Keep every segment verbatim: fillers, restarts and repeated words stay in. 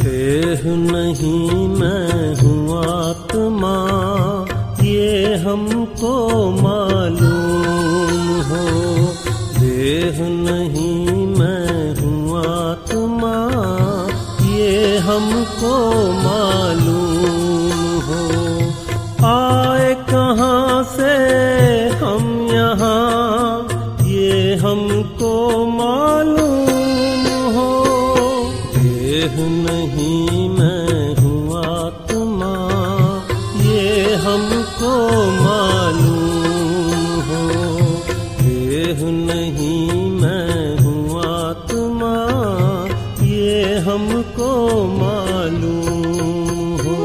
देह नहीं मैं हूँ आत्मा, ये हमको मालूम हो। देह नहीं मैं हूँ आत्मा, ये हमको मालूम हो। आए कहाँ से हम यहाँ, ये हमको मालूम हो। देह नहीं मैं हूँ आत्मा, ये हमको मालूम हो। देह नहीं मैं हूँ आत्मा, ये हमको मालूम हो।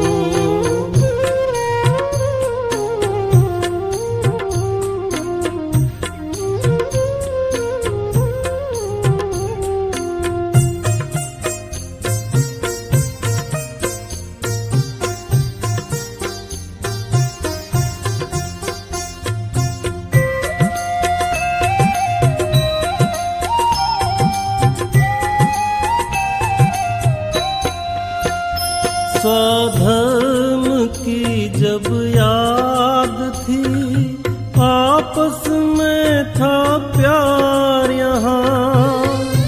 स्वधर्म की जब याद थी, आपस में था प्यार यहाँ।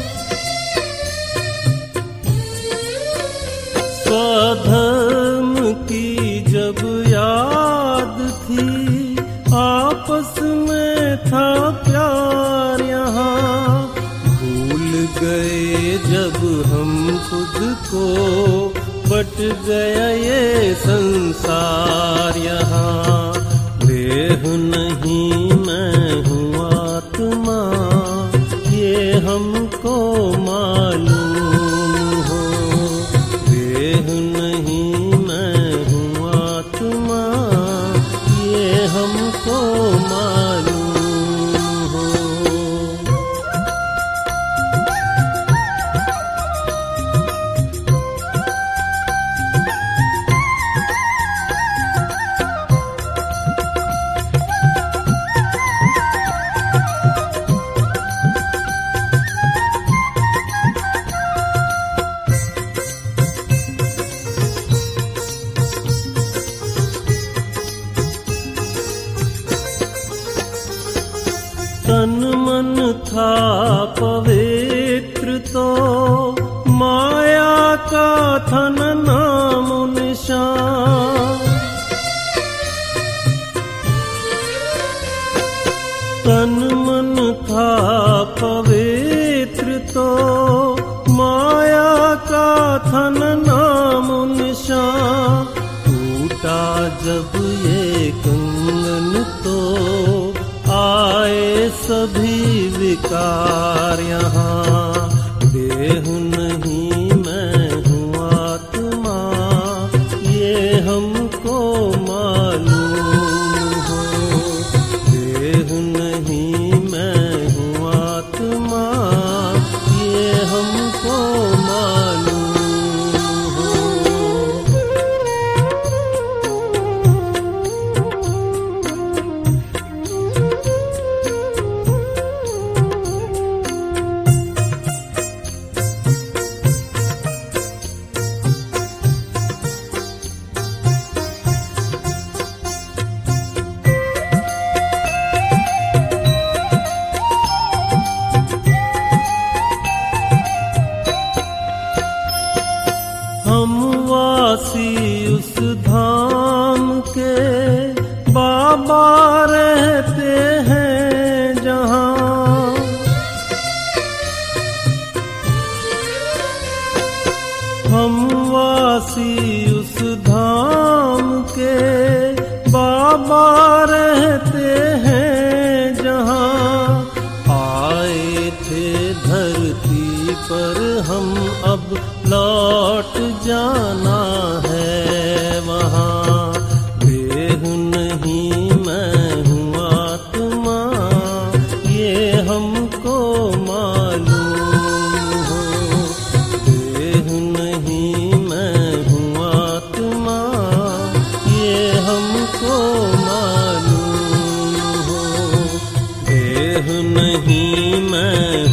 स्वधर्म की जब याद थी, आपस में था प्यार यहाँ। भूल गए जब हम खुद को, बट गया ये संसार यहाँ। देह नहीं मैं हूँ आत्मा, ये हमको मालूम हो। देह नहीं मैं हूँ आत्मा, ये हमको मालूम हो। तन मन था पवित्र तो, माया का था न नाम निशान। तन मन था पवित्र तो, माया का था न नाम निशान। टूटा जब ये कंगन तो, आए सभी विकार यहाँ। देह नहीं मैं हूँ आत्मा, ये हमको मालूम हो। देह नहीं मैं हूँ आत्मा, ये हमको मालूम हो। हम वासी उस धाम के, बाबा रहते हैं जहाँ। हम वासी उस धाम के, बाबा रहते हैं जहाँ। आए थे धरती पर हम, अब लौट जाना है वहाँ। देह नहीं मैं हूँ आत्मा, ये हमको मालूम हो। देह नहीं मैं हूँ आत्मा, ये हमको मालूम हो। देह नहीं मैं